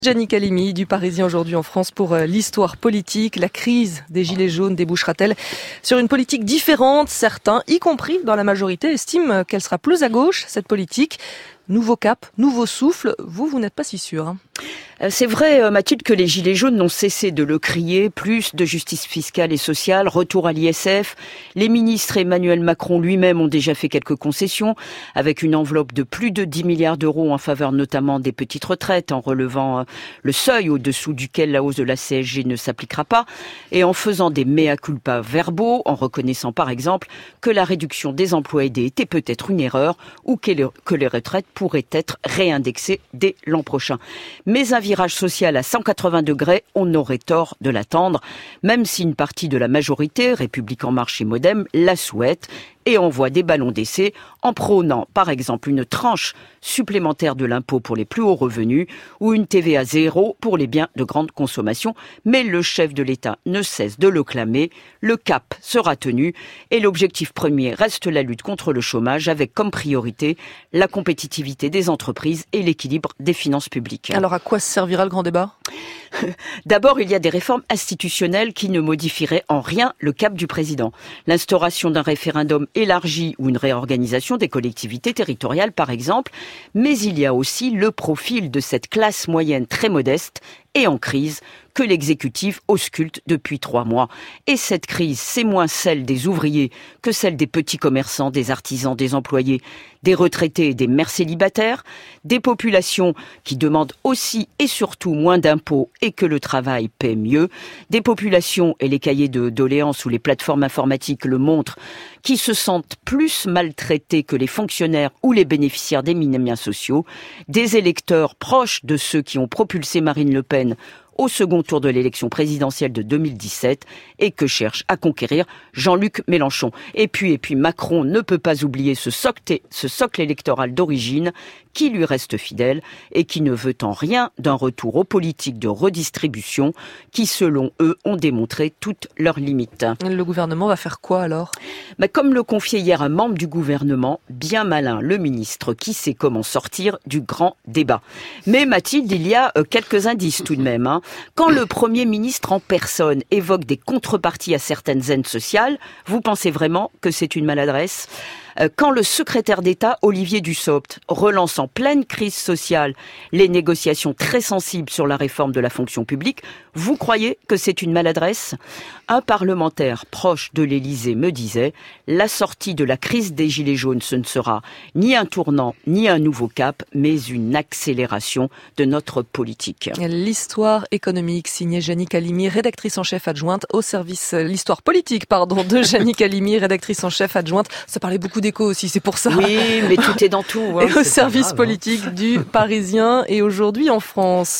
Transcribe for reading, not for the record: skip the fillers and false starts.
Yannick Halimi du Parisien aujourd'hui en France pour l'histoire politique. La crise des Gilets jaunes débouchera-t-elle sur une politique différente? Certains, y compris dans la majorité, estiment qu'elle sera plus à gauche, cette politique. Nouveau cap, nouveau souffle. Vous n'êtes pas si sûr. C'est vrai, Mathilde, que les Gilets jaunes n'ont cessé de le crier. Plus de justice fiscale et sociale, retour à l'ISF. Les ministres et Emmanuel Macron lui-même ont déjà fait quelques concessions, avec une enveloppe de plus de 10 milliards d'euros en faveur notamment des petites retraites, en relevant le seuil au-dessous duquel la hausse de la CSG ne s'appliquera pas, et en faisant des mea culpa verbaux, en reconnaissant par exemple que la réduction des emplois aidés était peut-être une erreur, ou que les retraites pourraient être réindexées dès l'an prochain. Mais un virage social à 180 degrés, on aurait tort de l'attendre, même si une partie de la majorité, République En Marche et Modem, la souhaite et envoie des ballons d'essai en prônant par exemple une tranche supplémentaire de l'impôt pour les plus hauts revenus ou une TVA zéro pour les biens de grande consommation. Mais le chef de l'État ne cesse de le clamer, le cap sera tenu et l'objectif premier reste la lutte contre le chômage avec comme priorité la compétitivité des entreprises et l'équilibre des finances publiques. Alors à quoi servira le grand débat ? D'abord, il y a des réformes institutionnelles qui ne modifieraient en rien le cap du président. L'instauration d'un référendum élargi ou une réorganisation des collectivités territoriales, par exemple. Mais il y a aussi le profil de cette classe moyenne très modeste et en crise que l'exécutif ausculte depuis 3 mois. Et cette crise, c'est moins celle des ouvriers que celle des petits commerçants, des artisans, des employés, des retraités et des mères célibataires, des populations qui demandent aussi et surtout moins d'impôts et que le travail paie mieux, des populations, et les cahiers de doléances ou les plateformes informatiques le montrent, qui se sentent plus maltraités que les fonctionnaires ou les bénéficiaires des minima sociaux, des électeurs proches de ceux qui ont propulsé Marine Le Pen au second tour de l'élection présidentielle de 2017 et que cherche à conquérir Jean-Luc Mélenchon. Et puis Macron ne peut pas oublier ce socle électoral d'origine qui lui reste fidèle et qui ne veut en rien d'un retour aux politiques de redistribution qui, selon eux, ont démontré toutes leurs limites. Le gouvernement va faire quoi alors ? Comme le confiait hier un membre du gouvernement, bien malin le ministre qui sait comment sortir du grand débat. Mais Mathilde, il y a quelques indices tout de même. Quand le Premier ministre en personne évoque des contreparties à certaines aides sociales, vous pensez vraiment que c'est une maladresse ? Quand le secrétaire d'État, Olivier Dussopt, relance en pleine crise sociale les négociations très sensibles sur la réforme de la fonction publique, vous croyez que c'est une maladresse ? Un parlementaire proche de l'Élysée me disait « La sortie de la crise des Gilets jaunes, ce ne sera ni un tournant, ni un nouveau cap, mais une accélération de notre politique. » L'histoire économique, signée Yannick Halimi, rédactrice en chef adjointe au service... L'histoire politique, de Yannick Halimi, rédactrice en chef adjointe. Ça parlait beaucoup d'écho aussi, c'est pour ça. Oui, mais tout est dans tout. Et au service politique du Parisien et aujourd'hui en France.